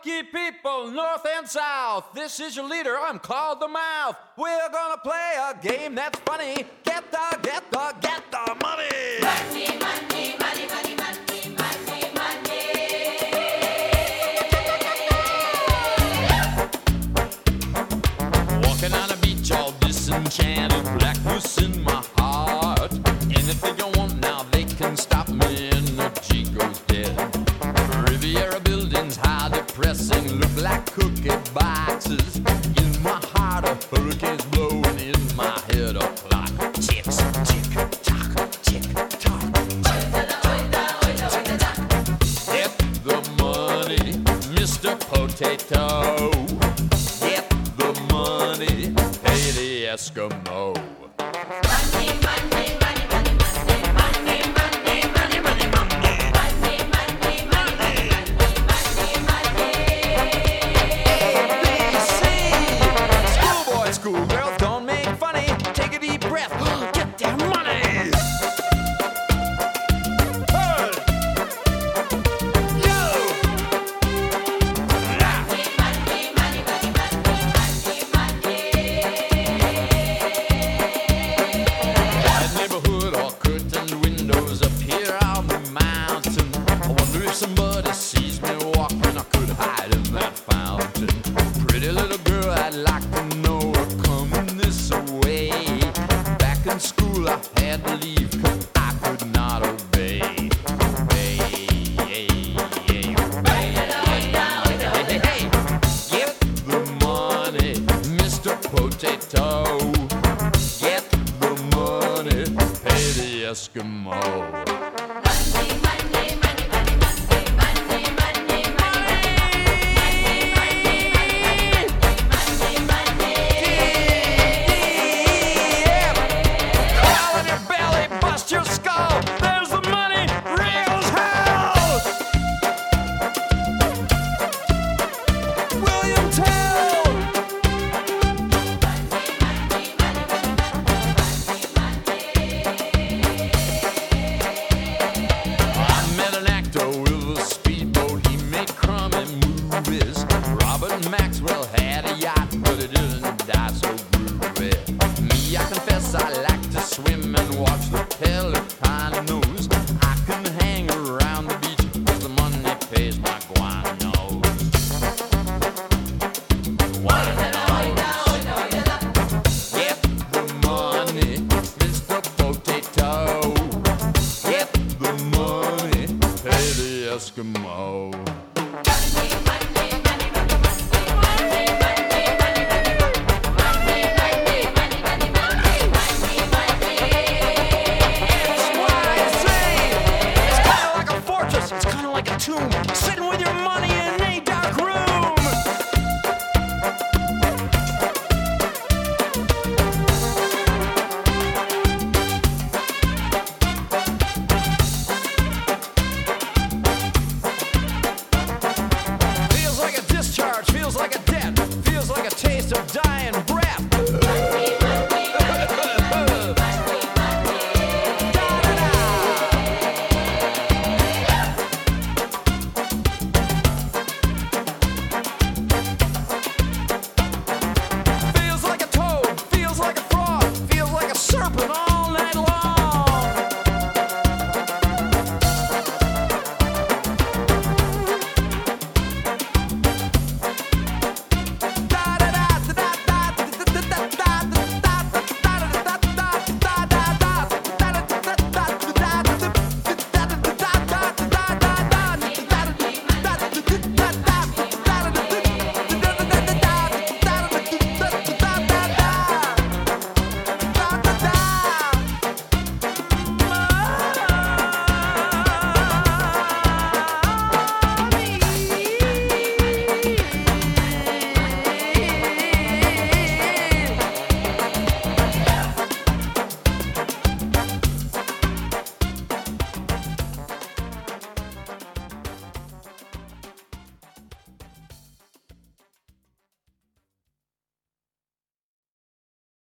Lucky people, north and south. This is your leader, I'm called the Mouth. We're gonna play a game that's funny. Get the money. Money, money, money, money, money, money, money. Walking on a beach all disenchanted, blackness in my heart. Anything I want now, they can stop me, and the G goes dead. Riviera buildings, high depressing, look like cookie boxes. In my heart, a hurricane's blowing, in my head, a clock ticks, tick tock, tick tock. Get the money, Mr. Potato. Get the money, pay the Eskimo. Money, money, money, money, money, money, money, money, money, money, money, money, money. Schoolboys, schoolgirls, don't make funny. Take a deep breath, get their money. Hey! Yo! Ah! Quiet neighborhood, all curtained windows up here on the mountain. I wonder if somebody sees me walking, I could hide in that fountain. Pretty little girl, I'd like to know her coming this way. Back in school, I had to leave 'cause I could not obey. Obey, obey. Hey, get the money, Mr. Potato. Get the money, pay the Eskimo. Crawl in your belly, bust your skull. There's the money, real as hell. William Tell. I met an actor with a speedboat. He made crummy movies. Robert Maxwell had a yacht, but it didn't die so groovy. Me, I confess, I like to swim and watch the Pelicanos. I can hang around the beach 'cause the money pays my guanos. Get the money, Mr. Potato. Get the money, pay the Eskimo. That's why I say it's kinda like a fortress, it's kinda like a tomb, sitting with your money in a dark room.